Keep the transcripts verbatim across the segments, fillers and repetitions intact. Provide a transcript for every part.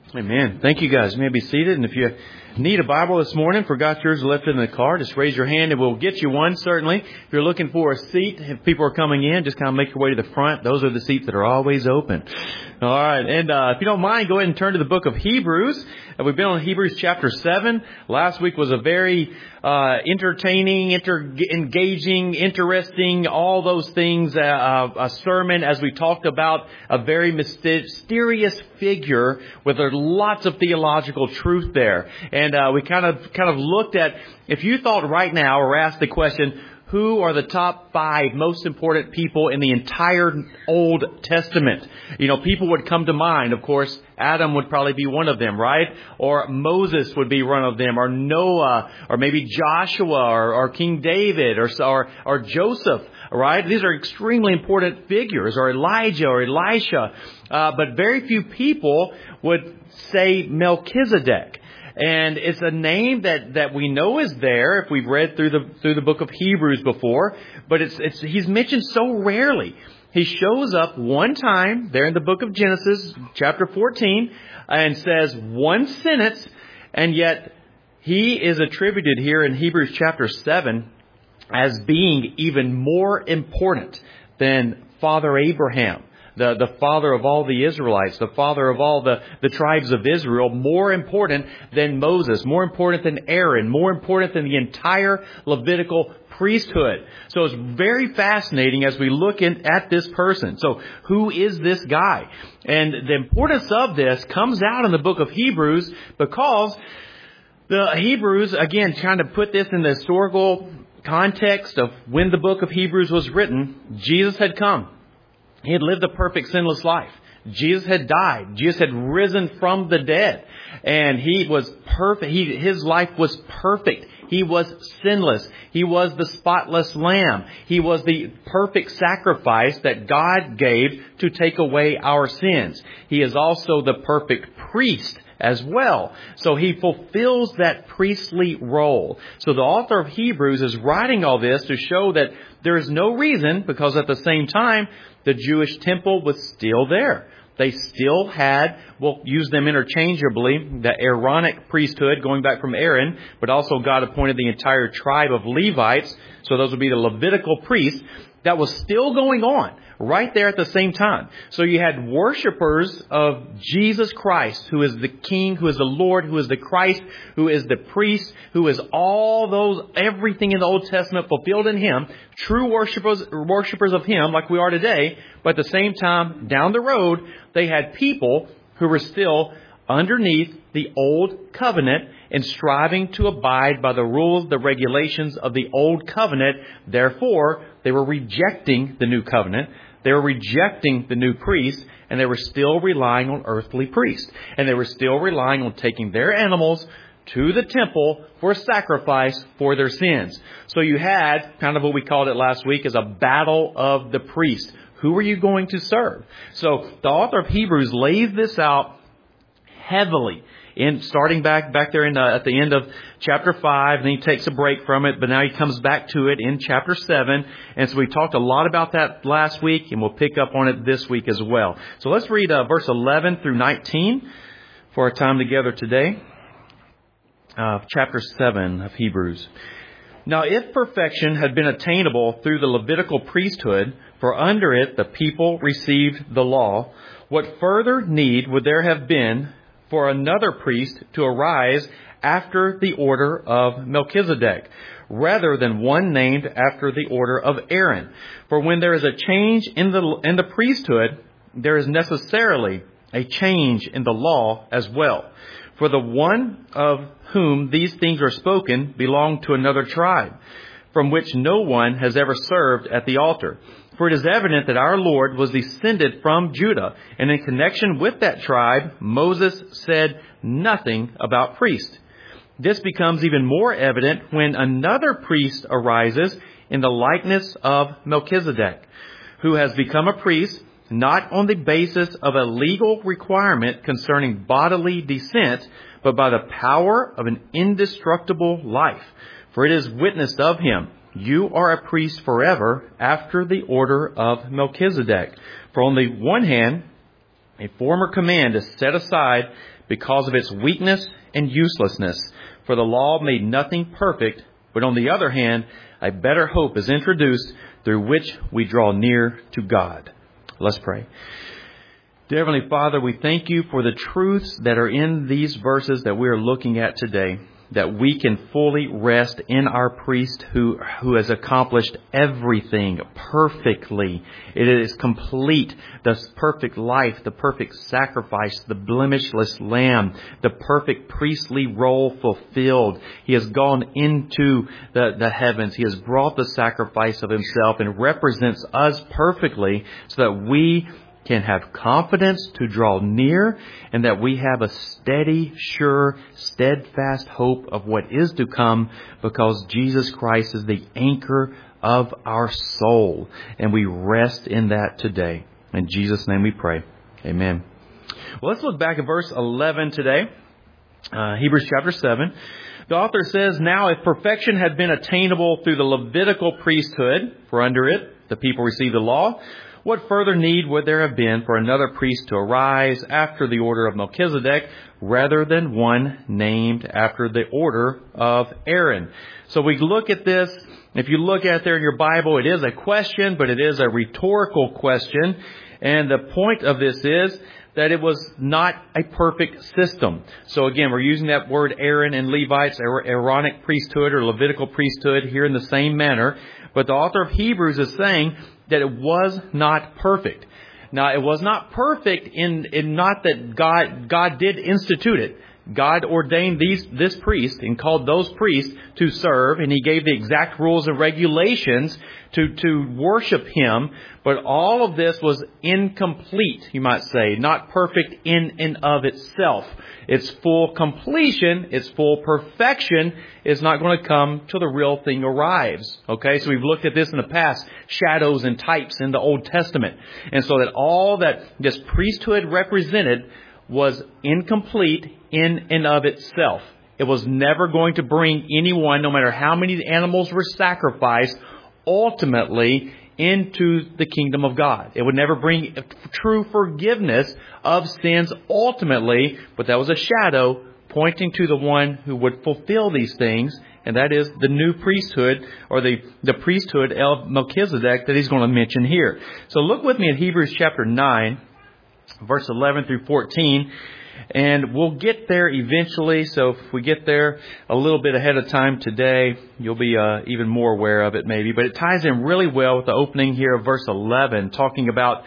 Amen. Thank you, guys. You may be seated. And if you need a Bible this morning, forgot yours left in the car, just raise your hand and we'll get you one, certainly. If you're looking for a seat, if people are coming in, just kind of make your way to the front. Those are the seats that are always open. All right. And uh, if you don't mind, go ahead and turn to the book of Hebrews. Uh, we've been on Hebrews chapter seven. Last week was a very uh entertaining, inter- engaging, interesting, all those things, uh, uh, a sermon as we talked about a very mysterious figure with a, lots of theological truth there. And uh, we kind of kind of looked at, if you thought right now or asked the question, who are the top five most important people in the entire Old Testament? You know, people would come to mind. Of course, Adam would probably be one of them, right? Or Moses would be one of them, or Noah, or maybe Joshua, or, or King David, or, or or Joseph, right? These are extremely important figures, or Elijah, or Elisha. Uh, but very few people would say Melchizedek. And it's a name that, that we know is there if we've read through the through the book of Hebrews before, but it's it's he's mentioned so rarely. He shows up one time there in the book of Genesis, chapter fourteen, and says one sentence, and yet he is attributed here in Hebrews chapter seven as being even more important than Father Abraham. The, the father of all the Israelites, the father of all the, the tribes of Israel, more important than Moses, more important than Aaron, more important than the entire Levitical priesthood. So it's very fascinating as we look in, at this person. So who is this guy? And the importance of this comes out in the book of Hebrews because the Hebrews, again, trying to put this in the historical context of when the book of Hebrews was written, Jesus had come. He had lived a perfect sinless life. Jesus had died. Jesus had risen from the dead. And he was perfect. He, his life was perfect. He was sinless. He was the spotless lamb. He was the perfect sacrifice that God gave to take away our sins. He is also the perfect priest as well. So he fulfills that priestly role. So the author of Hebrews is writing all this to show that there is no reason, because at the same time, the Jewish temple was still there. They still had, we'll use them interchangeably, the Aaronic priesthood going back from Aaron, but also God appointed the entire tribe of Levites. So those would be the Levitical priests. That was still going on right there at the same time. So you had worshipers of Jesus Christ, who is the King, who is the Lord, who is the Christ, who is the priest, who is all those, everything in the Old Testament fulfilled in Him. True worshipers, worshipers of Him like we are today. But at the same time, down the road, they had people who were still underneath the old covenant and striving to abide by the rules, the regulations of the old covenant. Therefore, they were rejecting the new covenant. They were rejecting the new priest, and they were still relying on earthly priests. And they were still relying on taking their animals to the temple for sacrifice for their sins. So you had kind of what we called it last week as a battle of the priests. Who are you going to serve? So the author of Hebrews lays this out heavily, in starting back back there in the, at the end of chapter five, and then he takes a break from it, but now he comes back to it in chapter seven. And so we talked a lot about that last week, and we'll pick up on it this week as well. So let's read uh, verse eleven through nineteen for our time together today. Uh, chapter seven of Hebrews. Now, if perfection had been attainable through the Levitical priesthood, for under it the people received the law, what further need would there have been for another priest to arise after the order of Melchizedek, rather than one named after the order of Aaron? For when there is a change in the in the priesthood, there is necessarily a change in the law as well. For the one of whom these things are spoken belonged to another tribe, from which no one has ever served at the altar. For it is evident that our Lord was descended from Judah, and in connection with that tribe, Moses said nothing about priests. This becomes even more evident when another priest arises in the likeness of Melchizedek, who has become a priest not on the basis of a legal requirement concerning bodily descent, but by the power of an indestructible life. For it is witnessed of him, you are a priest forever after the order of Melchizedek. For on the one hand, a former command is set aside because of its weakness and uselessness. For the law made nothing perfect, but on the other hand, a better hope is introduced through which we draw near to God. Let's pray. Dear Heavenly Father, we thank you for the truths that are in these verses that we are looking at today, that we can fully rest in our priest who, who has accomplished everything perfectly. It is complete, the perfect life, the perfect sacrifice, the blemishless lamb, the perfect priestly role fulfilled. He has gone into the, the heavens. He has brought the sacrifice of himself and represents us perfectly so that we can have confidence to draw near and that we have a steady, sure, steadfast hope of what is to come because Jesus Christ is the anchor of our soul. And we rest in that today. In Jesus' name we pray. Amen. Well, let's look back at verse eleven today. Uh, Hebrews chapter seven. The author says, "Now if perfection had been attainable through the Levitical priesthood, for under it the people received the law, what further need would there have been for another priest to arise after the order of Melchizedek rather than one named after the order of Aaron?" So we look at this. If you look at there in your Bible, it is a question, but it is a rhetorical question. And the point of this is that it was not a perfect system. So again, we're using that word Aaron and Levites, Aaronic priesthood or Levitical priesthood here in the same manner. But the author of Hebrews is saying that it was not perfect. Now, it was not perfect in, in not that God, God did institute it. God ordained these, this priest and called those priests to serve, and He gave the exact rules and regulations to, to worship Him. But all of this was incomplete, you might say, not perfect in and of itself. Its full completion, its full perfection is not going to come till the real thing arrives. Okay, so we've looked at this in the past, shadows and types in the Old Testament. And so that all that this priesthood represented was incomplete in and of itself. It was never going to bring anyone, no matter how many animals were sacrificed, ultimately into the kingdom of God. It would never bring true forgiveness of sins ultimately, but that was a shadow pointing to the one who would fulfill these things, and that is the new priesthood or the, the priesthood of Melchizedek that he's going to mention here. So look with me at Hebrews chapter nine, verse eleven through fourteen. And we'll get there eventually. So if we get there a little bit ahead of time today, you'll be uh, even more aware of it maybe. But it ties in really well with the opening here of verse eleven, talking about,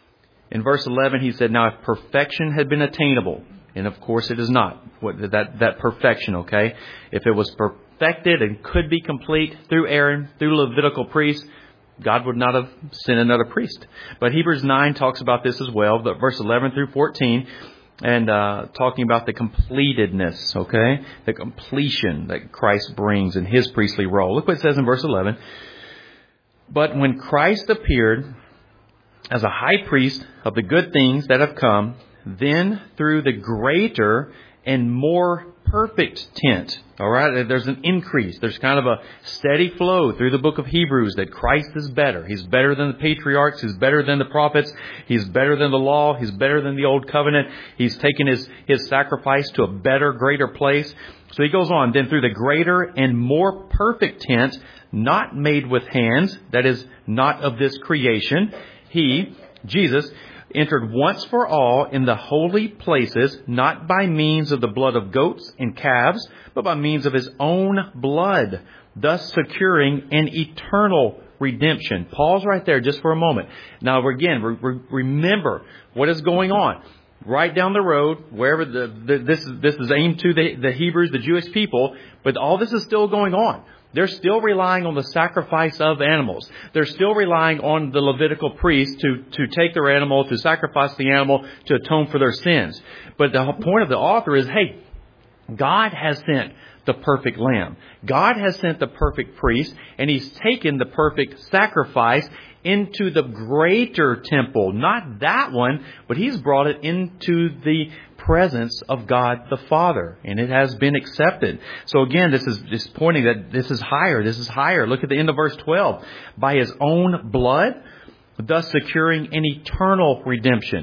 in verse eleven, he said, "Now if perfection had been attainable," and of course it is not, what, that, that perfection, okay? If it was perfected and could be complete through Aaron, through Levitical priests, God would not have sent another priest. But Hebrews nine talks about this as well, but verse eleven through fourteen, and uh, talking about the completedness, okay? The completion that Christ brings in His priestly role. Look what it says in verse eleven. "But when Christ appeared as a high priest of the good things that have come, then through the greater and more perfect tent," all right, there's an increase. There's kind of a steady flow through the book of Hebrews that Christ is better. He's better than the patriarchs. He's better than the prophets. He's better than the law. He's better than the old covenant. He's taken his, his sacrifice to a better, greater place. So he goes on, "Then through the greater and more perfect tent, not made with hands, that is not of this creation, He," Jesus, "entered once for all in the holy places, not by means of the blood of goats and calves, but by means of His own blood, thus securing an eternal redemption." Pause right there just for a moment. Now, again, re- re- remember what is going on. Right down the road, wherever the, the, this, is, this is aimed to the, the Hebrews, the Jewish people, but all this is still going on. They're still relying on the sacrifice of animals. They're still relying on the Levitical priest to, to take their animal, to sacrifice the animal, to atone for their sins. But the point of the author is, hey, God has sent the perfect lamb. God has sent the perfect priest, and He's taken the perfect sacrifice into the greater temple. Not that one, but He's brought it into the presence of God the Father, and it has been accepted. So again, this is just pointing that this is higher. This is higher. Look at the end of verse twelve. "By His own blood, thus securing an eternal redemption."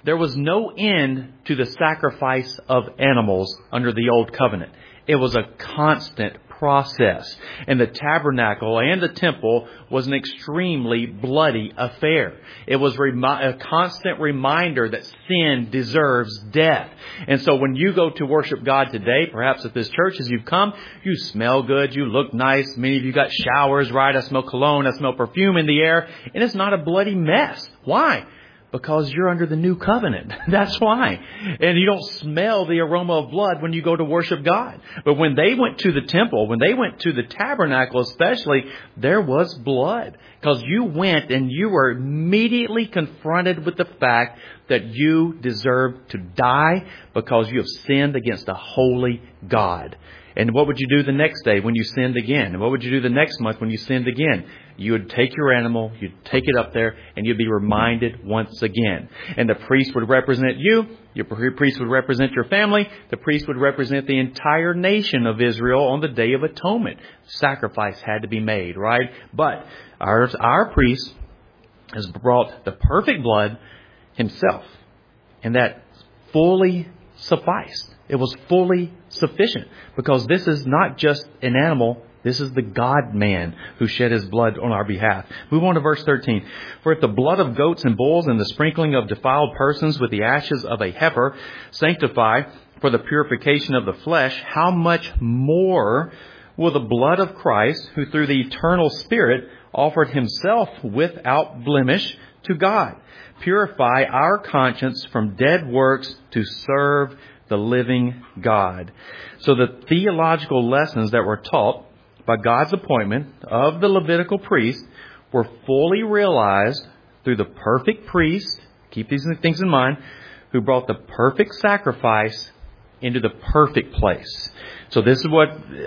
There was no end to the sacrifice of animals under the Old Covenant. It was a constant process. And the tabernacle and the temple was an extremely bloody affair. It was remi- a constant reminder that sin deserves death. And so when you go to worship God today, perhaps at this church as you've come, you smell good, you look nice. Many of you got showers, right? I smell cologne, I smell perfume in the air. And it's not a bloody mess. Why? Because you're under the new covenant. That's why. And you don't smell the aroma of blood when you go to worship God. But when they went to the temple, when they went to the tabernacle especially, there was blood. Because you went and you were immediately confronted with the fact that you deserve to die because you have sinned against a holy God. And what would you do the next day when you sinned again? And what would you do the next month when you sinned again? You would take your animal, you'd take it up there, and you'd be reminded once again. And the priest would represent you, your priest would represent your family, the priest would represent the entire nation of Israel on the Day of Atonement. Sacrifice had to be made, right? But our, our priest has brought the perfect blood himself, and that fully sufficed. It was fully sufficient because this is not just an animal. This is the God-man who shed his blood on our behalf. Move on to verse thirteen. For if the blood of goats and bulls and the sprinkling of defiled persons with the ashes of a heifer sanctify for the purification of the flesh, how much more will the blood of Christ, who through the eternal Spirit offered himself without blemish to God, purify our conscience from dead works to serve the living God. So the theological lessons that were taught by God's appointment of the Levitical priest were fully realized through the perfect priest, keep these things in mind, who brought the perfect sacrifice into the perfect place. So this is what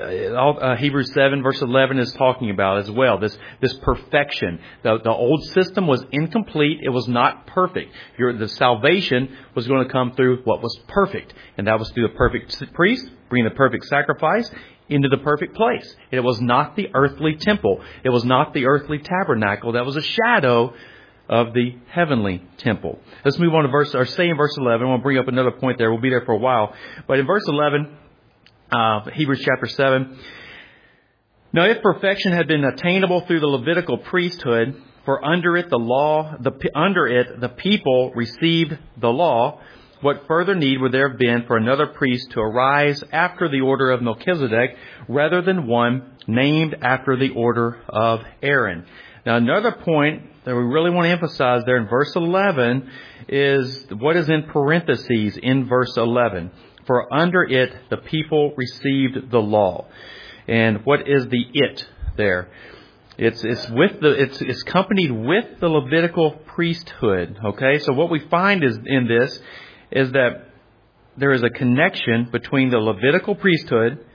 uh, Hebrews seven verse eleven is talking about as well. This this perfection. The, the old system was incomplete. It was not perfect. Your, the salvation was going to come through what was perfect. And that was through the perfect priest, bringing the perfect sacrifice into the perfect place. It was not the earthly temple. It was not the earthly tabernacle. That was a shadow of the heavenly temple. Let's move on to verse, or stay in verse eleven. We'll bring up another point there. We'll be there for a while. But in verse eleven, uh, Hebrews chapter seven, now if perfection had been attainable through the Levitical priesthood, for under it the law, the under it the people received the law, what further need would there have been for another priest to arise after the order of Melchizedek, rather than one named after the order of Aaron? Now, another point that we really want to emphasize there in verse eleven is what is in parentheses in verse eleven. For under it, the people received the law. And what is the it there? It's it's with the it's it's accompanied with the Levitical priesthood. Okay, so what we find is in this is that there is a connection between the Levitical priesthood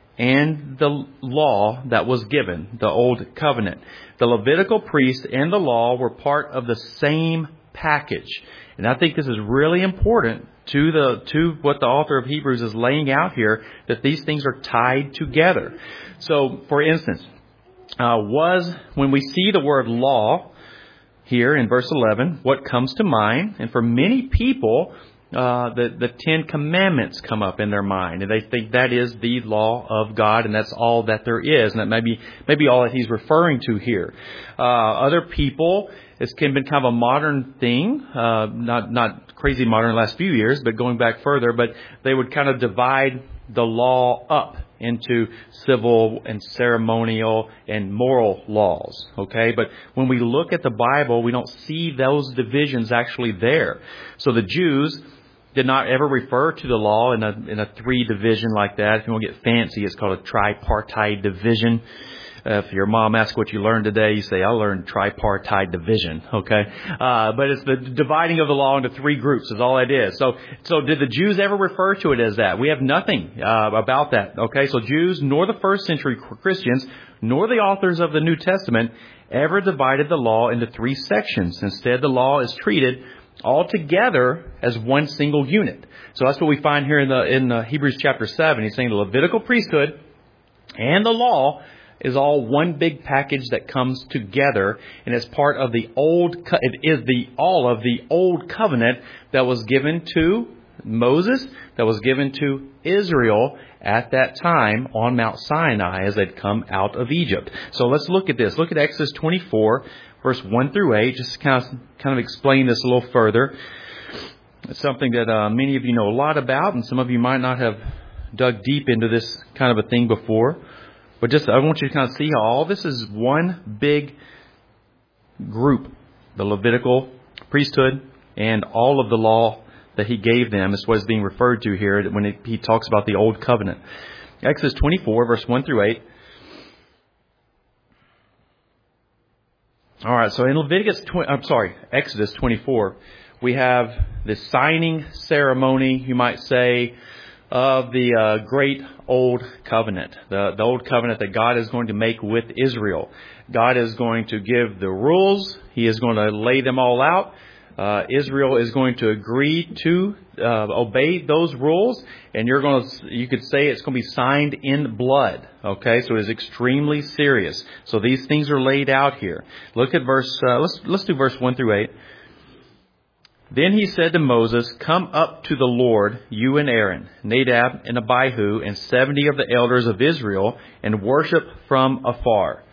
and the law that was given, the Old Covenant. The Levitical priest and the law were part of the same package. And I think this is really important to the to what the author of Hebrews is laying out here, that these things are tied together. So, for instance, uh, was when we see the word law here in verse eleven, what comes to mind? And for many people, Uh, the, the Ten Commandments come up in their mind, and they think that is the law of God, and that's all that there is, and that may be, maybe all that he's referring to here. Uh, other people, it's been kind of a modern thing, uh, not not crazy modern the last few years, but going back further, but they would kind of divide the law up into civil and ceremonial and moral laws. Okay, but when we look at the Bible, we don't see those divisions actually there. So the Jews did not ever refer to the law in a in a three division like that. If you want to get fancy, it's called a tripartite division. Uh, if your mom asks what you learned today, you say, I learned tripartite division. Okay, uh, but it's the dividing of the law into three groups is all it is. So, so did the Jews ever refer to it as that? We have nothing uh, about that. Okay, so Jews nor the first century Christians nor the authors of the New Testament ever divided the law into three sections. Instead, the law is treated all together as one single unit. So that's what we find here in the in the Hebrews chapter seven. He's saying the Levitical priesthood and the law is all one big package that comes together, and it's part of the old, co- it is the, all of the old covenant that was given to Moses, that was given to Israel at that time on Mount Sinai as they'd come out of Egypt. So let's look at this. Look at Exodus twenty-four, verse one through eight, just to kind of, kind of explain this a little further. It's something that uh, many of you know a lot about, and some of you might not have dug deep into this kind of a thing before. But just I want you to kind of see how all this is one big group, the Levitical priesthood and all of the law that he gave them is what is being referred to here when it, he talks about the Old Covenant. Exodus twenty-four, verse one through eight. All right, so in Leviticus, twenty, I'm sorry, Exodus twenty-four, we have the signing ceremony, you might say, of the uh, great Old Covenant, the, the Old Covenant that God is going to make with Israel. God is going to give the rules. He is going to lay them all out. Uh, Israel is going to agree to uh, obey those rules, and you're going to, you could say it's going to be signed in blood. Okay, so it is extremely serious. So these things are laid out here. Look at verse. Uh, let's let's do verse one through eight. Then he said to Moses, "Come up to the Lord, you and Aaron, Nadab and Abihu, and seventy of the elders of Israel, and worship from afar.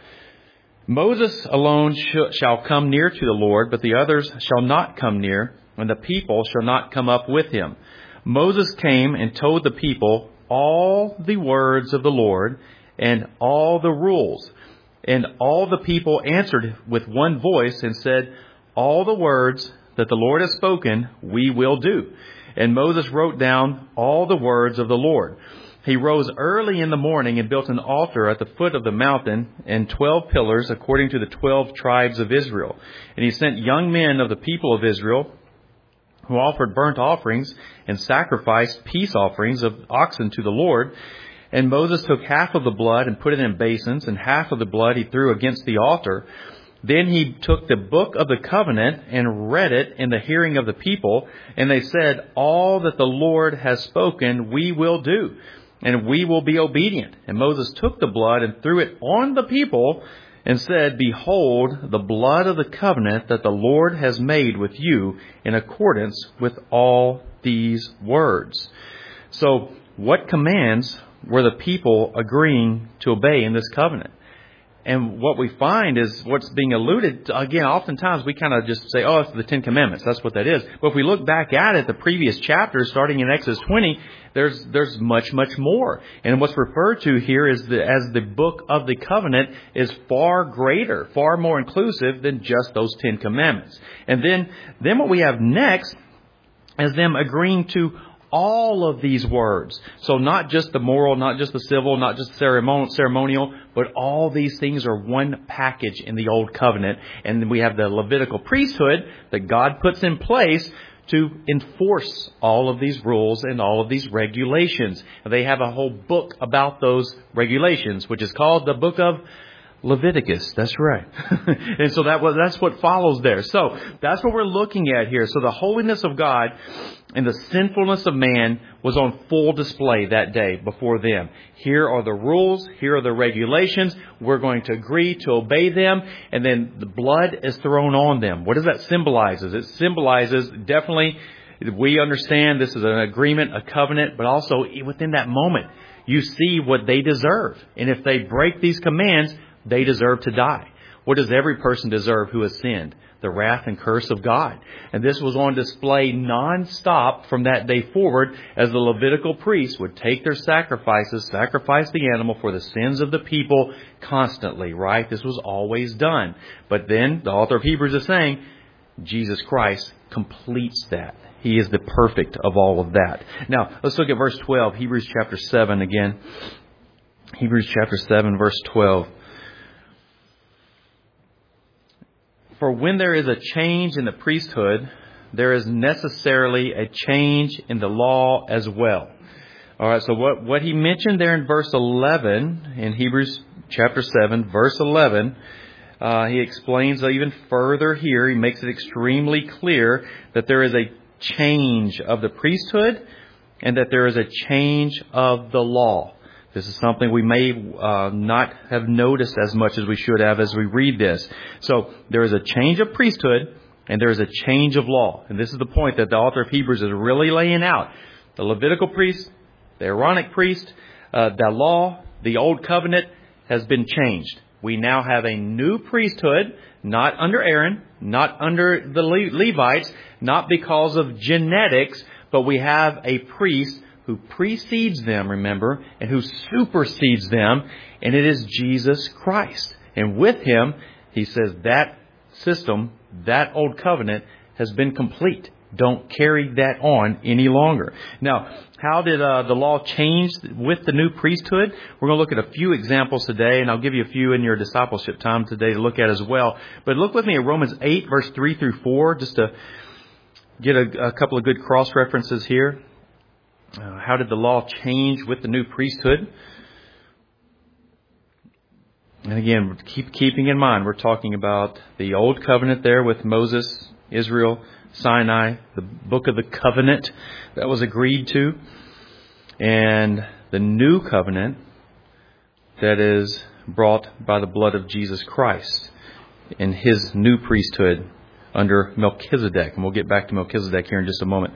Moses alone sh- shall come near to the Lord, but the others shall not come near, and the people shall not come up with him." Moses came and told the people all the words of the Lord and all the rules. And all the people answered with one voice and said, "All the words that the Lord has spoken, we will do." And Moses wrote down all the words of the Lord. He rose early in the morning and built an altar at the foot of the mountain and twelve pillars according to the twelve tribes of Israel. And he sent young men of the people of Israel who offered burnt offerings and sacrificed peace offerings of oxen to the Lord. And Moses took half of the blood and put it in basins, and half of the blood he threw against the altar. Then he took the book of the covenant and read it in the hearing of the people. And they said, "All that the Lord has spoken, we will do, and we will be obedient." And Moses took the blood and threw it on the people and said, "Behold, the blood of the covenant that the Lord has made with you in accordance with all these words." So what commands were the people agreeing to obey in this covenant? And what we find is what's being alluded to. Again, oftentimes we kind of just say, oh, it's the Ten Commandments. That's what that is. But if we look back at it, the previous chapters, starting in Exodus twenty, there's there's much, much more. And what's referred to here is the, as the book of the covenant is far greater, far more inclusive than just those Ten Commandments. And then, then what we have next is them agreeing to all of these words. So not just the moral, not just the civil, not just ceremonial, but all these things are one package in the Old Covenant. And then we have the Levitical priesthood that God puts in place to enforce all of these rules and all of these regulations. They have a whole book about those regulations, which is called the Book of Leviticus. That's right. And so that was, that's what follows there. So that's what we're looking at here. So the holiness of God and the sinfulness of man was on full display that day before them. Here are the rules. Here are the regulations. We're going to agree to obey them. And then the blood is thrown on them. What does that symbolize? It symbolizes definitely, we understand this is an agreement, a covenant, but also within that moment, you see what they deserve. And if they break these commands, they deserve to die. What does every person deserve who has sinned? The wrath and curse of God. And this was on display non-stop from that day forward as the Levitical priests would take their sacrifices, sacrifice the animal for the sins of the people constantly, right? This was always done. But then the author of Hebrews is saying Jesus Christ completes that. He is the perfect of all of that. Now, let's look at verse twelve, Hebrews chapter seven again. Hebrews chapter seven, verse twelve. For when there is a change in the priesthood, there is necessarily a change in the law as well. All right, so what, what he mentioned there in verse eleven, in Hebrews chapter seven, verse eleven, uh, he explains even further here. He makes it extremely clear that there is a change of the priesthood and that there is a change of the law. This is something we may uh, not have noticed as much as we should have as we read this. So there is a change of priesthood and there is a change of law. And this is the point that the author of Hebrews is really laying out. The Levitical priest, the Aaronic priest, uh, the law, the old covenant has been changed. We now have a new priesthood, not under Aaron, not under the Le- Levites, not because of genetics, but we have a priest who precedes them, remember, and who supersedes them, and it is Jesus Christ. And with Him, He says that system, that old covenant, has been complete. Don't carry that on any longer. Now, how did uh, the law change with the new priesthood? We're going to look at a few examples today, and I'll give you a few in your discipleship time today to look at as well. But look with me at Romans eight, verse three through four, just to get a, a couple of good cross-references here. Uh, how did the law change with the new priesthood? And again, keep keeping in mind, we're talking about the old covenant there with Moses, Israel, Sinai, the book of the covenant that was agreed to, and the new covenant that is brought by the blood of Jesus Christ in His new priesthood under Melchizedek. And we'll get back to Melchizedek here in just a moment.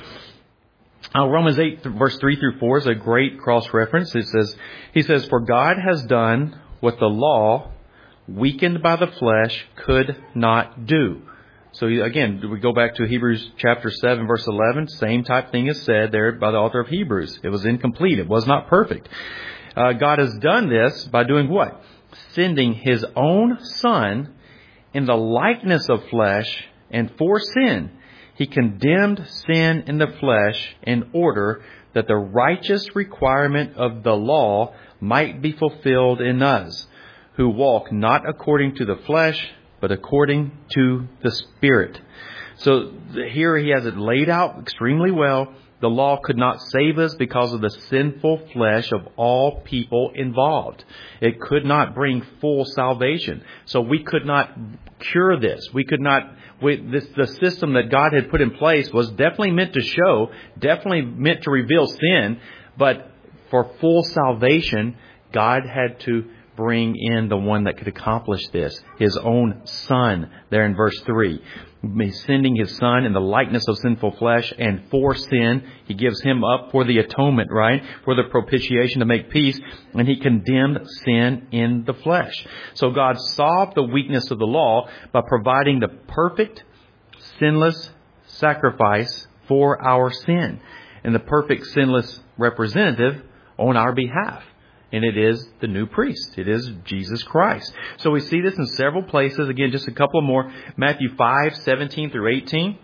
Uh, Romans eight, verse three through four is a great cross-reference. It says, he says, "For God has done what the law, weakened by the flesh, could not do." So again, we go back to Hebrews chapter seven, verse eleven. Same type thing is said there by the author of Hebrews. It was incomplete. It was not perfect. Uh, God has done this by doing what? Sending His own Son in the likeness of flesh, and for sin, He condemned sin in the flesh in order that the righteous requirement of the law might be fulfilled in us, who walk not according to the flesh, but according to the Spirit. So here he has it laid out extremely well. The law could not save us because of the sinful flesh of all people involved. It could not bring full salvation. So we could not cure this. We could not, we, this, the system that God had put in place was definitely meant to show, definitely meant to reveal sin. But for full salvation, God had to bring in the one that could accomplish this, His own Son, there in verse three. Sending His Son in the likeness of sinful flesh, and for sin, He gives Him up for the atonement, right? For the propitiation to make peace, and He condemned sin in the flesh. So God solved the weakness of the law by providing the perfect, sinless sacrifice for our sin, and the perfect, sinless representative on our behalf. And it is the new priest. It is Jesus Christ. So we see this in several places. Again, just a couple more. Matthew five, seventeen through eighteen.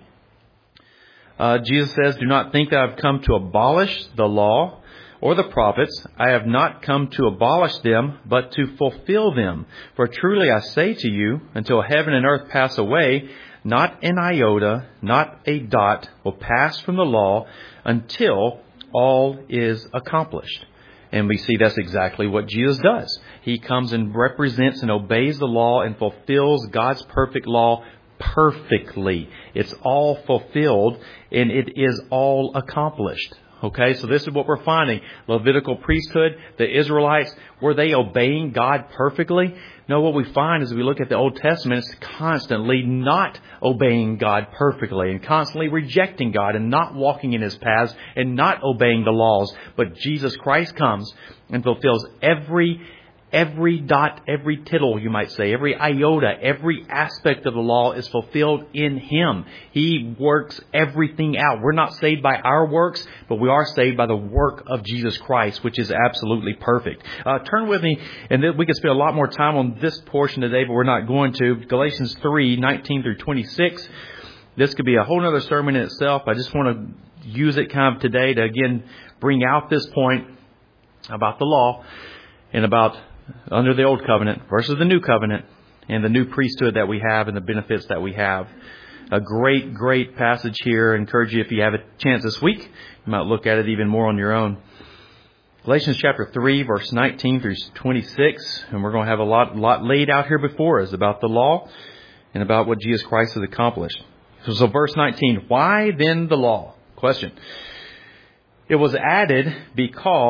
Uh, Jesus says, "Do not think that I have come to abolish the law or the prophets. I have not come to abolish them, but to fulfill them. For truly I say to you, until heaven and earth pass away, not an iota, not a dot will pass from the law until all is accomplished." And we see that's exactly what Jesus does. He comes and represents and obeys the law and fulfills God's perfect law perfectly. It's all fulfilled and it is all accomplished. Okay, so this is what we're finding. Levitical priesthood, the Israelites, were they obeying God perfectly? No, what we find as we look at the Old Testament is constantly not obeying God perfectly and constantly rejecting God and not walking in His paths and not obeying the laws. But Jesus Christ comes and fulfills every Every dot, every tittle, you might say, every iota, every aspect of the law is fulfilled in Him. He works everything out. We're not saved by our works, but we are saved by the work of Jesus Christ, which is absolutely perfect. Uh, turn with me, and we could spend a lot more time on this portion today, but we're not going to. Galatians three, nineteen through twenty-six. This could be a whole other sermon in itself. I just want to use it kind of today to, again, bring out this point about the law and about under the old covenant versus the new covenant and the new priesthood that we have and the benefits that we have. A great, great passage here. I encourage you, if you have a chance this week, you might look at it even more on your own. Galatians chapter three, verse nineteen through twenty-six. And we're going to have a lot, lot laid out here before us about the law and about what Jesus Christ has accomplished. So, so verse nineteen, why then the law? Question. It was added because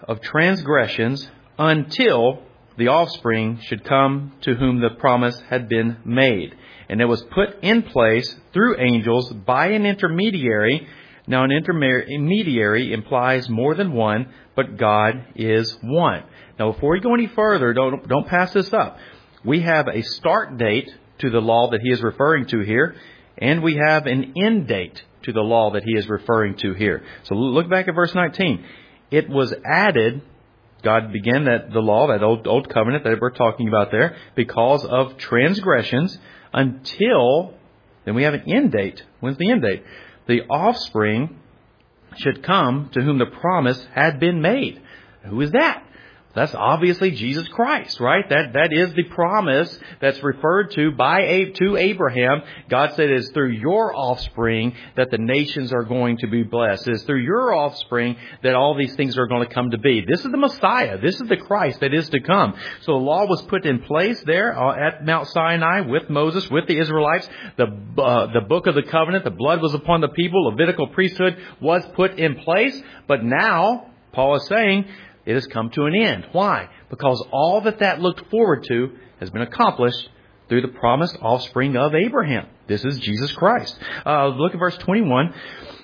of transgressions until the offspring should come to whom the promise had been made. And it was put in place through angels by an intermediary. Now, an intermediary implies more than one, but God is one. Now, before we go any further, don't, don't pass this up. We have a start date to the law that he is referring to here, and we have an end date to the law that he is referring to here. So look back at verse nineteen. It was added, God began that the law, that old old covenant that we're talking about there, because of transgressions until, then we have an end date. When's the end date? The offspring should come to whom the promise had been made. Who is that? That's obviously Jesus Christ, right? That that is the promise that's referred to by a, to Abraham. God said it is through your offspring that the nations are going to be blessed. It is through your offspring that all these things are going to come to be. This is the Messiah. This is the Christ that is to come. So the law was put in place there at Mount Sinai with Moses, with the Israelites. The uh, the book of the covenant, the blood was upon the people. Levitical priesthood was put in place. But now, Paul is saying, it has come to an end. Why? Because all that that looked forward to has been accomplished through the promised offspring of Abraham. This is Jesus Christ. Uh, look at verse twenty-one.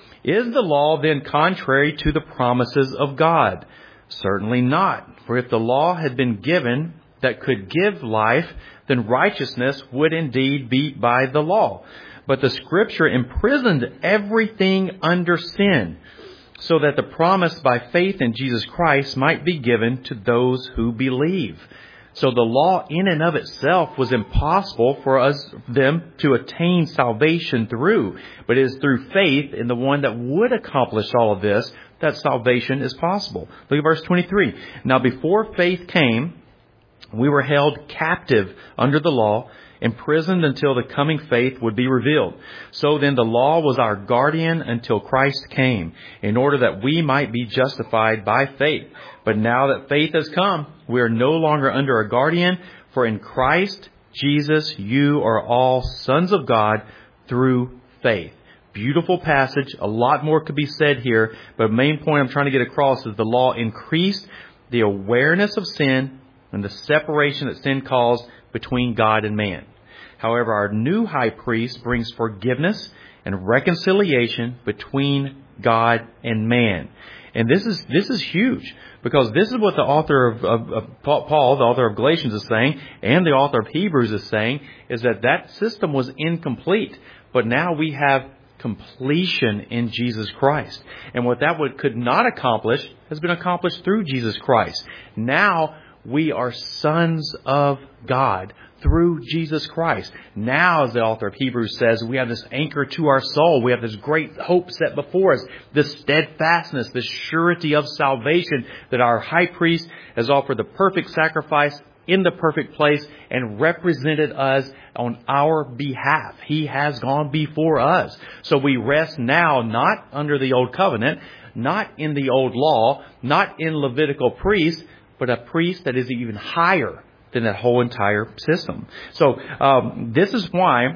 Is the law then contrary to the promises of God? Certainly not. For if the law had been given that could give life, then righteousness would indeed be by the law. But the Scripture imprisoned everything under sin, so that the promise by faith in Jesus Christ might be given to those who believe. So the law in and of itself was impossible for us, them, to attain salvation through. But it is through faith in the one that would accomplish all of this that salvation is possible. Look at verse twenty-three. Now before faith came, we were held captive under the law, imprisoned until the coming faith would be revealed. So then the law was our guardian until Christ came, in order that we might be justified by faith. But now that faith has come, we are no longer under a guardian, for in Christ Jesus you are all sons of God through faith. Beautiful passage. A lot more could be said here, but the main point I'm trying to get across is the law increased the awareness of sin and the separation that sin caused between God and man. However, our new high priest brings forgiveness and reconciliation between God and man. And this is this is huge, because this is what the author of, of, of Paul, the author of Galatians, is saying, and the author of Hebrews is saying, is that that system was incomplete. But now we have completion in Jesus Christ. And what that would, could not accomplish has been accomplished through Jesus Christ. Now we are sons of God through Jesus Christ. Now, as the author of Hebrews says, we have this anchor to our soul. We have this great hope set before us, this steadfastness, this surety of salvation, that our high priest has offered the perfect sacrifice in the perfect place and represented us on our behalf. He has gone before us. So we rest now not under the old covenant, not in the old law, not in Levitical priests, but a priest that is even higher than that whole entire system. So um, this is why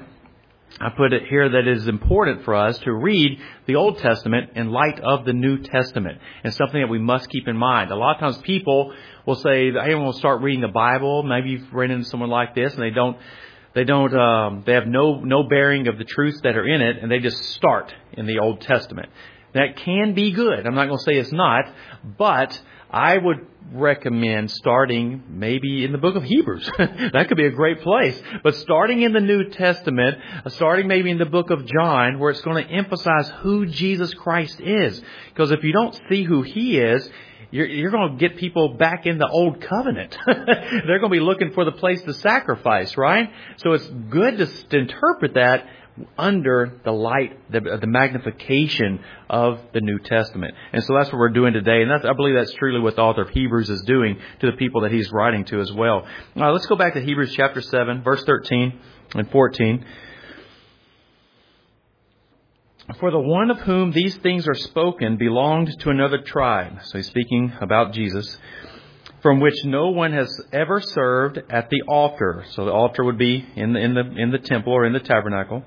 I put it here that it is important for us to read the Old Testament in light of the New Testament. And something that we must keep in mind. A lot of times people will say, hey, we'll start reading the Bible. Maybe you've run into someone like this and they don't, they don't, um, they have no, no bearing of the truths that are in it, and they just start in the Old Testament. That can be good. I'm not going to say it's not, but I would recommend starting maybe in the book of Hebrews. That could be a great place. But starting in the New Testament, starting maybe in the book of John, where it's going to emphasize who Jesus Christ is. Because if you don't see who He is, you're, you're going to get people back in the old covenant. They're going to be looking for the place to sacrifice, right? So it's good to, to interpret that under the light, the, the magnification of the New Testament. And so that's what we're doing today. And that's, I believe that's truly what the author of Hebrews is doing to the people that he's writing to as well. All right, let's go back to Hebrews chapter seven, verse thirteen and fourteen. For the one of whom these things are spoken belonged to another tribe. So he's speaking about Jesus, from which no one has ever served at the altar. So the altar would be in the, in the, in the temple or in the tabernacle.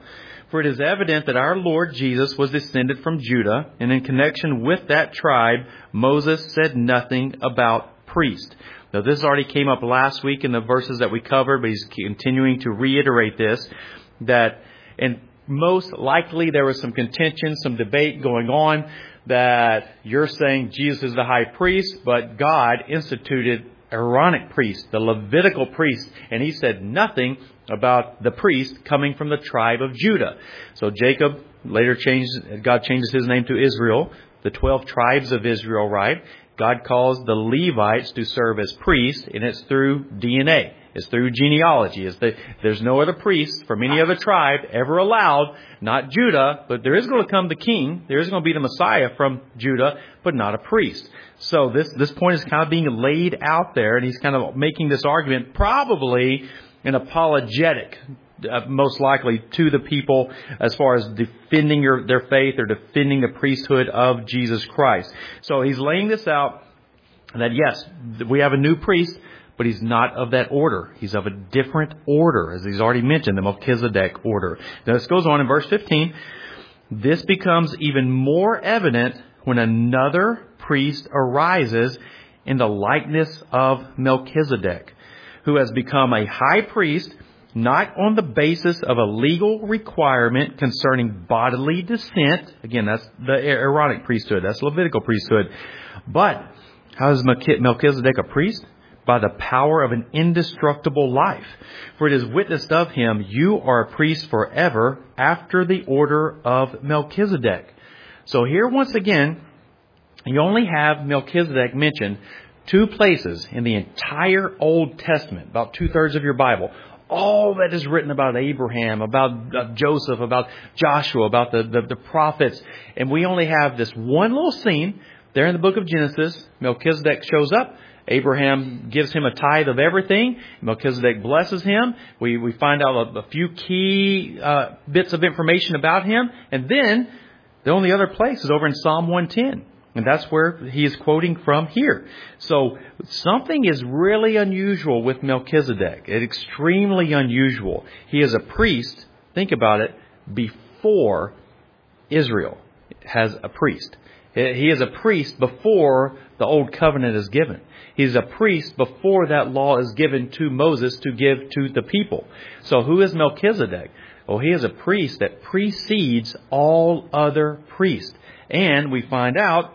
For it is evident that our Lord Jesus was descended from Judah, and in connection with that tribe, Moses said nothing about priest. Now, this already came up last week in the verses that we covered, but he's continuing to reiterate this, that, and most likely there was some contention, some debate going on, that you're saying Jesus is the high priest, but God instituted Aaronic priest, the Levitical priest, and he said nothing about the priest coming from the tribe of Judah. So Jacob later changed, God changes his name to Israel, the twelve tribes of Israel, right? God calls the Levites to serve as priests, and it's through D N A. It's through genealogy. It's the, there's no other priest from any other tribe ever allowed, not Judah, but there is going to come the king. There is going to be the Messiah from Judah, but not a priest. So this, this point is kind of being laid out there, and he's kind of making this argument, probably an apologetic, uh, most likely, to the people as far as defending your, their faith or defending the priesthood of Jesus Christ. So he's laying this out that, yes, we have a new priest, but he's not of that order. He's of a different order, as he's already mentioned, the Melchizedek order. Now, this goes on in verse fifteen. This becomes even more evident when another priest arises in the likeness of Melchizedek, who has become a high priest, not on the basis of a legal requirement concerning bodily descent. Again, that's the Aaronic priesthood. That's Levitical priesthood. But how is Melchizedek a priest? By the power of an indestructible life. For it is witnessed of him, you are a priest forever after the order of Melchizedek. So here, once again, you only have Melchizedek mentioned two places in the entire Old Testament, about two-thirds of your Bible. All that is written about Abraham, about uh, Joseph, about Joshua, about the, the, the prophets. And we only have this one little scene there in the book of Genesis. Melchizedek shows up. Abraham gives him a tithe of everything. Melchizedek blesses him. We, we find out a, a few key uh, bits of information about him. And then the only other place is over in Psalm one ten. And that's where he is quoting from here. So something is really unusual with Melchizedek. It's extremely unusual. He is a priest, think about it, before Israel has a priest. He is a priest before the Old Covenant is given. He's a priest before that law is given to Moses to give to the people. So who is Melchizedek? Well, he is a priest that precedes all other priests. And we find out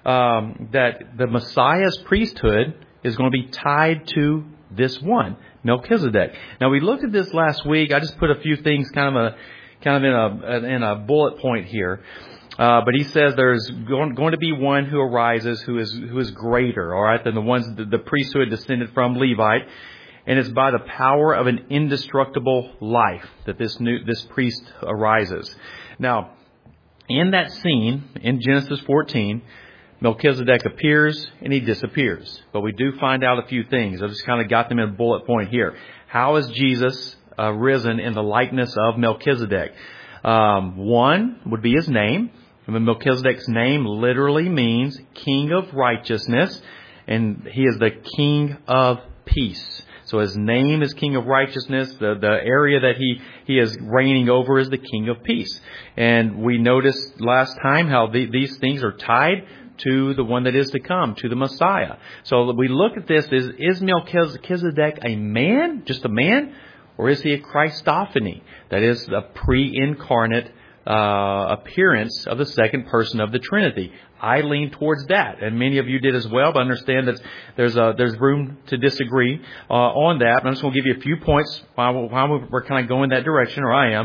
um, that the Messiah's priesthood is going to be tied to this one, Melchizedek. Now, we looked at this last week. I just put a few things kind of a kind of in a in a bullet point here. Uh, but he says there's going, going to be one who arises who is who is greater, all right, than the ones the, the priesthood descended from Levite, and it's by the power of an indestructible life that this new this priest arises. Now, in that scene in Genesis fourteen, Melchizedek appears and he disappears. But we do find out a few things. I just kind of got them in a bullet point here. How is Jesus uh, risen in the likeness of Melchizedek? Um, one would be his name. And Melchizedek's name literally means King of Righteousness, and he is the King of Peace. So his name is King of Righteousness. The, the area that he, he is reigning over is the King of Peace. And we noticed last time how the, these things are tied to the one that is to come, to the Messiah. So we look at this, is, is Melchizedek a man, just a man, or is he a Christophany? That is a pre-incarnate uh, appearance of the second person of the Trinity. I lean towards that, and many of you did as well, but understand that there's a, there's room to disagree uh, on that. But I'm just going to give you a few points while, while we're kind of going that direction, or I am.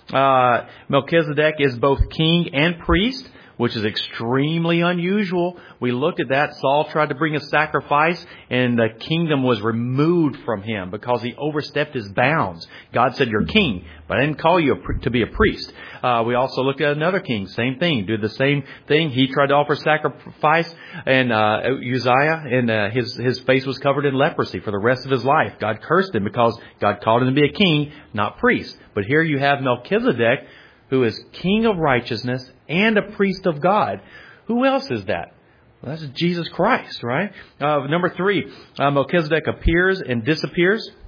Uh, Melchizedek is both king and priest, which is extremely unusual. We looked at that. Saul tried to bring a sacrifice, and the kingdom was removed from him because he overstepped his bounds. God said, "You're king, but I didn't call you a, to be a priest." Uh, we also looked at another king, same thing, did the same thing. He tried to offer sacrifice, and uh, Uzziah, and uh, his his face was covered in leprosy for the rest of his life. God cursed him because God called him to be a king, not priest. But here you have Melchizedek, who is King of Righteousness and a priest of God. Who else is that? Well, that's Jesus Christ, right? Uh, number three, uh, Melchizedek appears and disappears.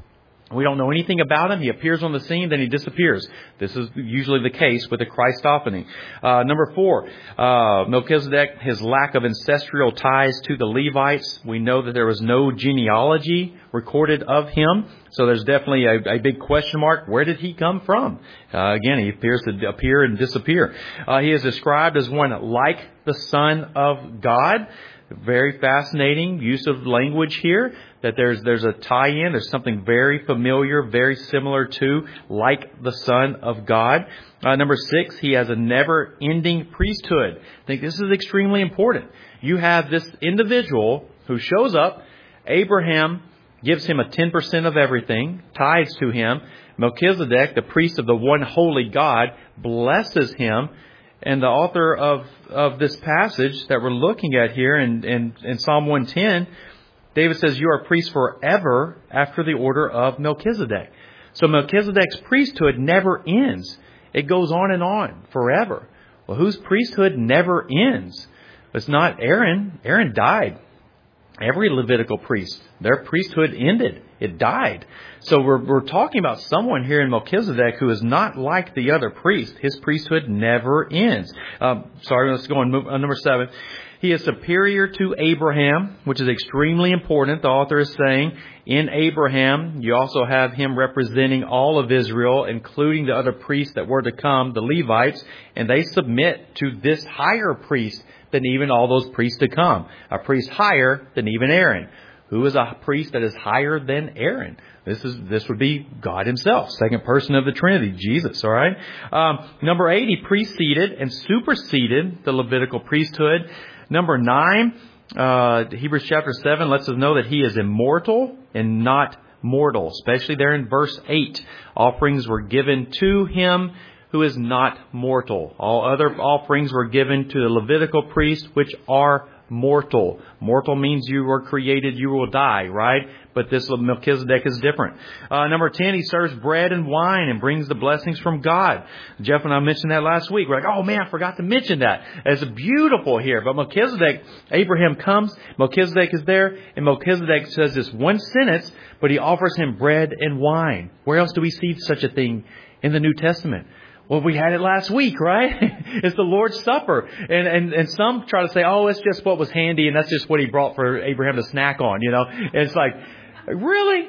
We don't know anything about him. He appears on the scene, then he disappears. This is usually the case with the Christophany. Uh, number four, uh, Melchizedek, his lack of ancestral ties to the Levites. We know that there was no genealogy recorded of him. So there's definitely a, a big question mark. Where did he come from? Uh, again, he appears to appear and disappear. Uh, he is described as one like the Son of God. Very fascinating use of language here, that there's there's a tie-in, there's something very familiar, very similar to, like the Son of God. Uh, number six, he has a never-ending priesthood. I think this is extremely important. You have this individual who shows up, Abraham gives him a ten percent of everything, tithes to him. Melchizedek, the priest of the one holy God, blesses him. And the author of, of this passage that we're looking at here in, in, in Psalm one ten, David says, you are a priest forever after the order of Melchizedek. So Melchizedek's priesthood never ends. It goes on and on forever. Well, whose priesthood never ends? It's not Aaron. Aaron died. Every Levitical priest, their priesthood ended. It died. So we're, we're talking about someone here in Melchizedek who is not like the other priests. His priesthood never ends. Um, sorry, let's go on move, uh, number seven. He is superior to Abraham, which is extremely important. The author is saying, in Abraham, you also have him representing all of Israel, including the other priests that were to come, the Levites, and they submit to this higher priest than even all those priests to come. A priest higher than even Aaron. Who is a priest that is higher than Aaron? This is this would be God himself, second person of the Trinity, Jesus, all right? Um, number eight, he preceded and superseded the Levitical priesthood. Number nine, uh, Hebrews chapter seven lets us know that he is immortal and not mortal, especially there in verse eight. Offerings were given to him who is not mortal. All other offerings were given to the Levitical priests, which are mortal. Mortal means you were created, you will die, right? But this Melchizedek is different. Uh, number ten, he serves bread and wine and brings the blessings from God. Jeff and I mentioned that last week. We're like, oh man, I forgot to mention that. It's beautiful here. But Melchizedek, Abraham comes, Melchizedek is there, and Melchizedek says this one sentence, but he offers him bread and wine. Where else do we see such a thing in the New Testament? Well, we had it last week, right? It's the Lord's Supper. And, and, and some try to say, oh, it's just what was handy and that's just what he brought for Abraham to snack on, you know. And it's like, really?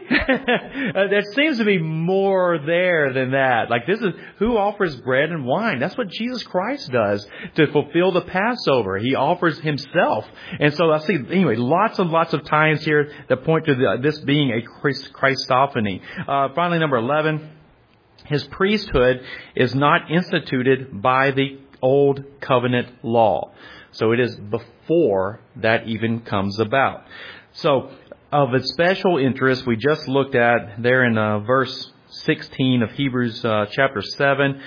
There seems to be more there than that. Like this is who offers bread and wine. That's what Jesus Christ does to fulfill the Passover. He offers himself. And so I see, anyway, lots and lots of times here that point to the, this being a Christ, Christophany. Uh, finally, number eleven. His priesthood is not instituted by the old covenant law. So it is before that even comes about. So of its special interest, we just looked at there in uh, verse sixteen of Hebrews uh, chapter seven.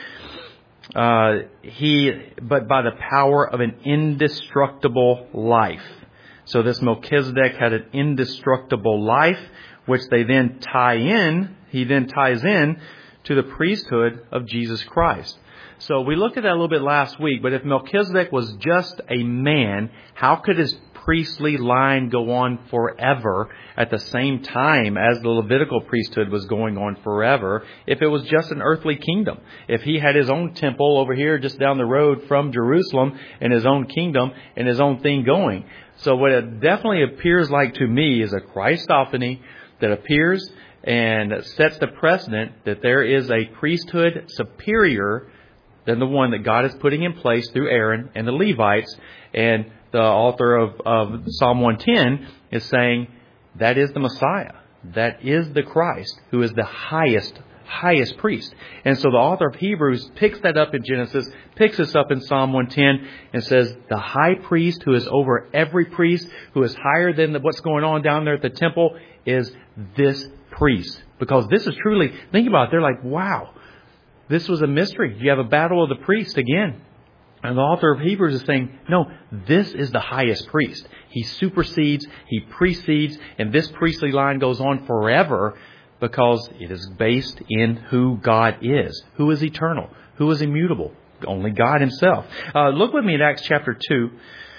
Uh, he, but by the power of an indestructible life. So this Melchizedek had an indestructible life, which they then tie in, he then ties in to the priesthood of Jesus Christ. So we looked at that a little bit last week, but if Melchizedek was just a man, how could his priestly line go on forever at the same time as the Levitical priesthood was going on forever if it was just an earthly kingdom? If he had his own temple over here just down the road from Jerusalem and his own kingdom and his own thing going. So what it definitely appears like to me is a Christophany that appears and sets the precedent that there is a priesthood superior than the one that God is putting in place through Aaron and the Levites. And the author of, of Psalm one ten is saying that is the Messiah. That is the Christ who is the highest, highest priest. And so the author of Hebrews picks that up in Genesis, picks this up in Psalm one ten and says the high priest who is over every priest, who is higher than the, what's going on down there at the temple, is this priest. Because this is truly, think about it, they're like, wow, this was a mystery. You have a battle of the priests again. And the author of Hebrews is saying, no, this is the highest priest. He supersedes, he precedes, and this priestly line goes on forever because it is based in who God is, who is eternal, who is immutable, only God himself. Uh, look with me at Acts chapter two.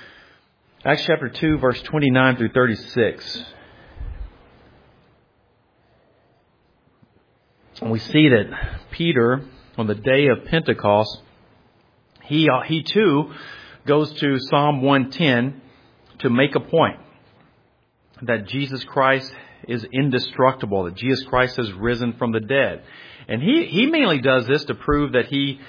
Acts chapter two, verse twenty-nine through thirty-six. we see that Peter, on the day of Pentecost, he uh, he too goes to Psalm one ten to make a point that Jesus Christ is indestructible, that Jesus Christ has risen from the dead. And he, he mainly does this to prove that he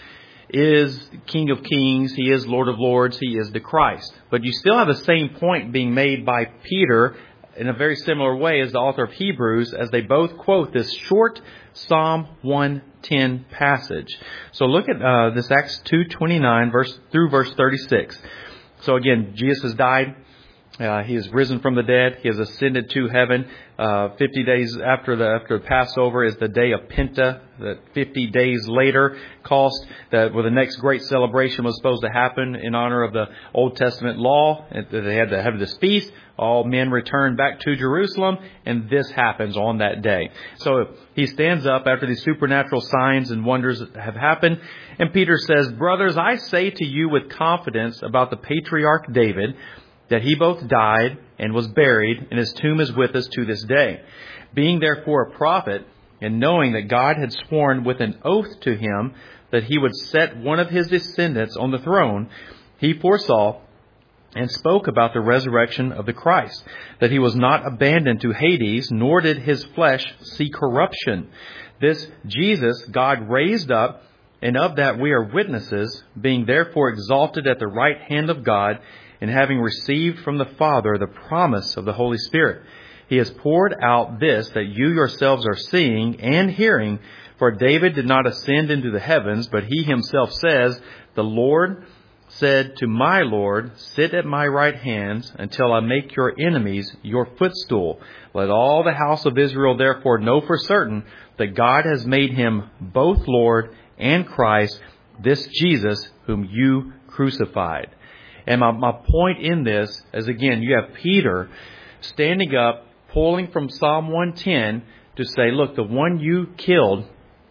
is King of Kings, he is Lord of Lords, he is the Christ. But you still have the same point being made by Peter in a very similar way as the author of Hebrews, as they both quote this short Psalm one ten passage. So look at uh, this Acts two twenty-nine verse through verse thirty-six. So again, Jesus has died. Uh, he has risen from the dead. He has ascended to heaven. Uh, fifty days after the after the Passover is the day of Penta. That fifty days later cost that where the next great celebration was supposed to happen in honor of the Old Testament law. They had to have this feast. All men returned back to Jerusalem, and this happens on that day. So he stands up after these supernatural signs and wonders have happened, and Peter says, "Brothers, I say to you with confidence about the patriarch David, that he both died and was buried, and his tomb is with us to this day. Being therefore a prophet, and knowing that God had sworn with an oath to him that he would set one of his descendants on the throne, he foresaw and spoke about the resurrection of the Christ, that he was not abandoned to Hades, nor did his flesh see corruption. This Jesus God raised up, and of that we are witnesses, being therefore exalted at the right hand of God, and having received from the Father the promise of the Holy Spirit. He has poured out this that you yourselves are seeing and hearing, for David did not ascend into the heavens, but he himself says, the Lord said to my Lord, sit at my right hand until I make your enemies your footstool. Let all the house of Israel therefore know for certain that God has made him both Lord and Christ, this Jesus whom you crucified." And my, my point in this is, again, you have Peter standing up, pulling from Psalm one ten to say, look, the one you killed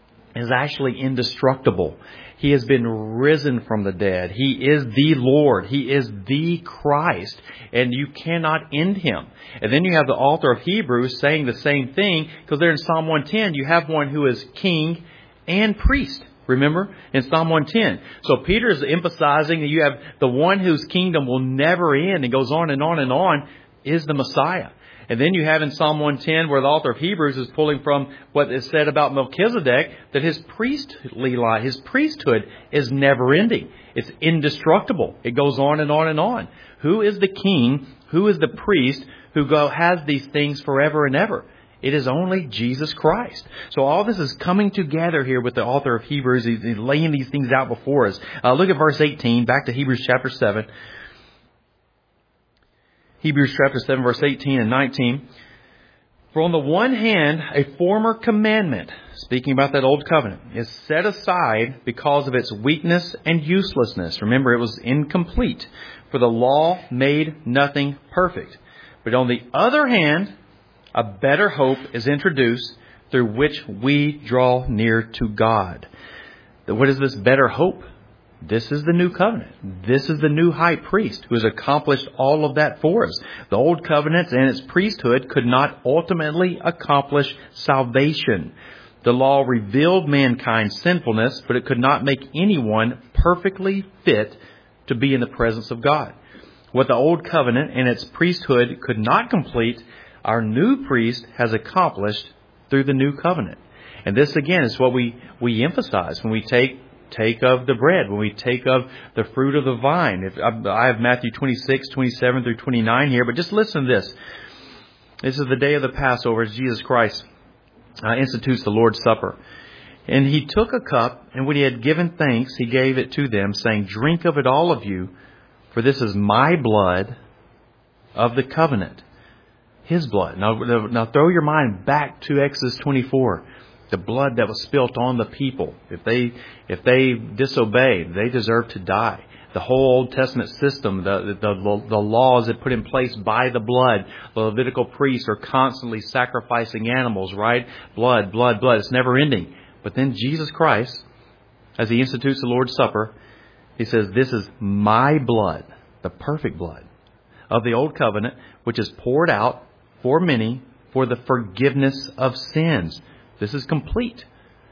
is actually indestructible. He has been risen from the dead. He is the Lord. He is the Christ. And you cannot end him. And then you have the author of Hebrews saying the same thing, because there in Psalm one ten, you have one who is king and priest. Remember, in Psalm one ten. So Peter is emphasizing that you have the one whose kingdom will never end and goes on and on and on is the Messiah. And then you have in Psalm one ten where the author of Hebrews is pulling from what is said about Melchizedek, that his priestly line, his priesthood is never ending. It's indestructible. It goes on and on and on. Who is the king? Who is the priest who go, has these things forever and ever? It is only Jesus Christ. So all this is coming together here with the author of Hebrews. He's laying these things out before us. Uh, look at verse eighteen, back to Hebrews chapter seven. Hebrews chapter seven, verse eighteen and nineteen. For on the one hand, a former commandment, speaking about that old covenant, is set aside because of its weakness and uselessness. Remember, it was incomplete, for the law made nothing perfect. But on the other hand, a better hope is introduced through which we draw near to God. What is this better hope? This is the new covenant. This is the new high priest who has accomplished all of that for us. The old covenant and its priesthood could not ultimately accomplish salvation. The law revealed mankind's sinfulness, but it could not make anyone perfectly fit to be in the presence of God. What the old covenant and its priesthood could not complete, our new priest has accomplished through the new covenant. And this, again, is what we, we emphasize when we take take of the bread, when we take of the fruit of the vine. If I have Matthew twenty-six, twenty-seven through twenty-nine here, but just listen to this. This is the day of the Passover as Jesus Christ uh, institutes the Lord's Supper. And he took a cup, and when he had given thanks, he gave it to them, saying, drink of it, all of you, for this is my blood of the covenant. His blood. Now, now throw your mind back to Exodus twenty-four. The blood that was spilt on the people. If they if they disobeyed, they deserve to die. The whole Old Testament system, the, the, the laws that put in place by the blood. The Levitical priests are constantly sacrificing animals, right? Blood, blood, blood. It's never ending. But then Jesus Christ, as he institutes the Lord's Supper, he says, this is my blood, the perfect blood of the old covenant, which is poured out for many for the forgiveness of sins. This is complete.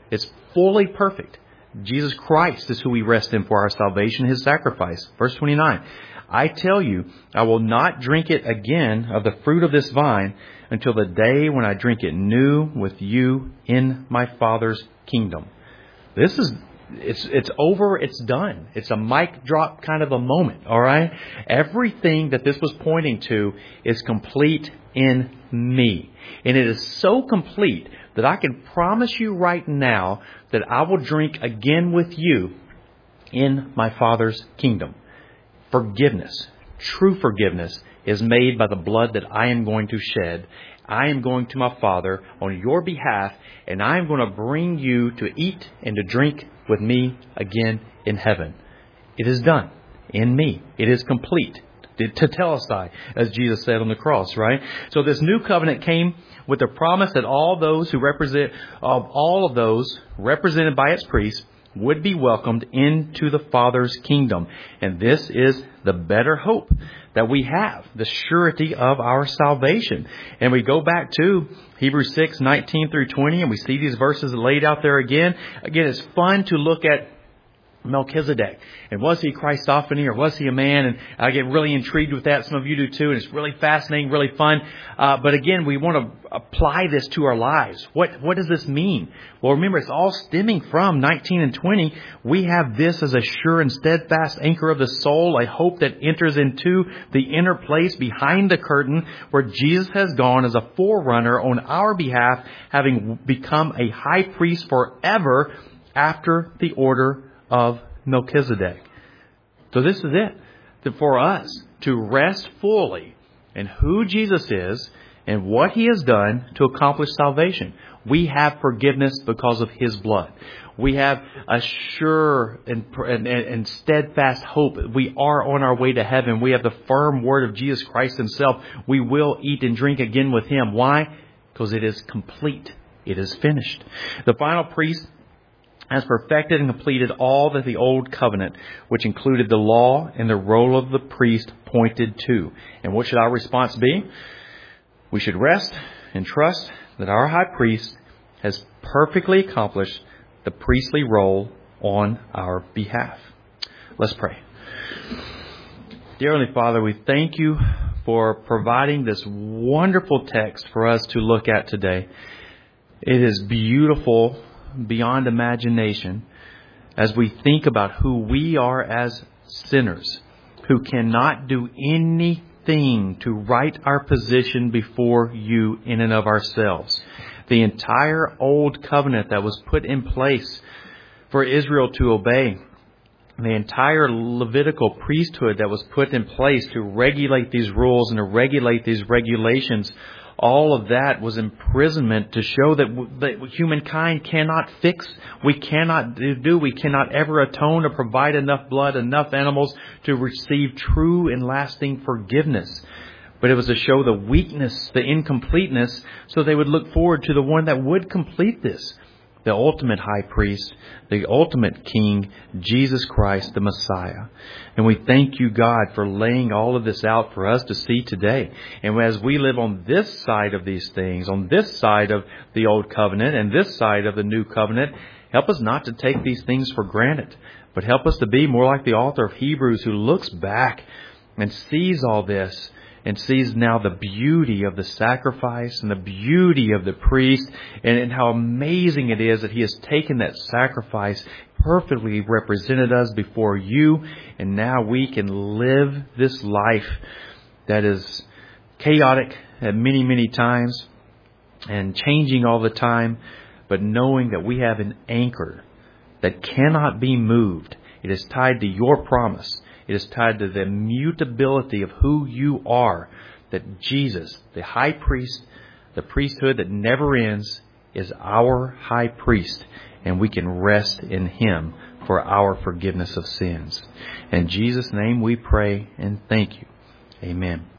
It's fully perfect. Jesus Christ is who we rest in for our salvation, His sacrifice. Verse twenty-nine, I tell you, I will not drink it again of the fruit of this vine until the day when I drink it new with you in my Father's kingdom. This is, it's, it's over, it's done. It's a mic drop kind of a moment, all right? Everything that this was pointing to is complete in me. And it is so complete that I can promise you right now that I will drink again with you in my Father's kingdom. Forgiveness, true forgiveness, is made by the blood that I am going to shed. I am going to my Father on your behalf, and I am going to bring you to eat and to drink with me again in heaven. It is done in me. It is complete. Tetelestai, as Jesus said on the cross, right? So this new covenant came with the promise that all those who represent, of all of those represented by its priests, would be welcomed into the Father's kingdom. And this is the better hope that we have, the surety of our salvation. And we go back to Hebrews six, nineteen through twenty, and we see these verses laid out there again. Again, it's fun to look at Melchizedek. And was he Christophany or was he a man? And I get really intrigued with that. Some of you do too. And it's really fascinating, really fun. Uh, but again, we want to apply this to our lives. What, what does this mean? Well, remember, it's all stemming from nineteen and twenty. We have this as a sure and steadfast anchor of the soul, a hope that enters into the inner place behind the curtain where Jesus has gone as a forerunner on our behalf, having become a high priest forever after the order of Melchizedek. So this is it. That for us to rest fully in who Jesus is and what He has done to accomplish salvation. We have forgiveness because of His blood. We have a sure and, and, and steadfast hope. We are on our way to heaven. We have the firm word of Jesus Christ Himself. We will eat and drink again with Him. Why? Because it is complete. It is finished. The final priest has perfected and completed all that the old covenant, which included the law and the role of the priest, pointed to. And what should our response be? We should rest and trust that our high priest has perfectly accomplished the priestly role on our behalf. Let's pray. Dear Heavenly Father, we thank You for providing this wonderful text for us to look at today. It is beautiful beyond imagination as we think about who we are as sinners who cannot do anything to right our position before You in and of ourselves. The entire old covenant that was put in place for Israel to obey, the entire Levitical priesthood that was put in place to regulate these rules and to regulate these regulations, all of that was imprisonment to show that, that humankind cannot fix, we cannot do, we cannot ever atone or provide enough blood, enough animals to receive true and lasting forgiveness. But it was to show the weakness, the incompleteness, so they would look forward to the one that would complete this. The ultimate high priest, the ultimate king, Jesus Christ, the Messiah. And we thank You, God, for laying all of this out for us to see today. And as we live on this side of these things, on this side of the old covenant and this side of the new covenant, help us not to take these things for granted, but help us to be more like the author of Hebrews, who looks back and sees all this and sees now the beauty of the sacrifice and the beauty of the priest, and, and how amazing it is that He has taken that sacrifice, perfectly represented us before You, and now we can live this life that is chaotic at many, many times and changing all the time, but knowing that we have an anchor that cannot be moved. It is tied to Your promise. It is tied to the immutability of who You are, that Jesus, the high priest, the priesthood that never ends, is our high priest, and we can rest in Him for our forgiveness of sins. In Jesus' name we pray and thank You. Amen.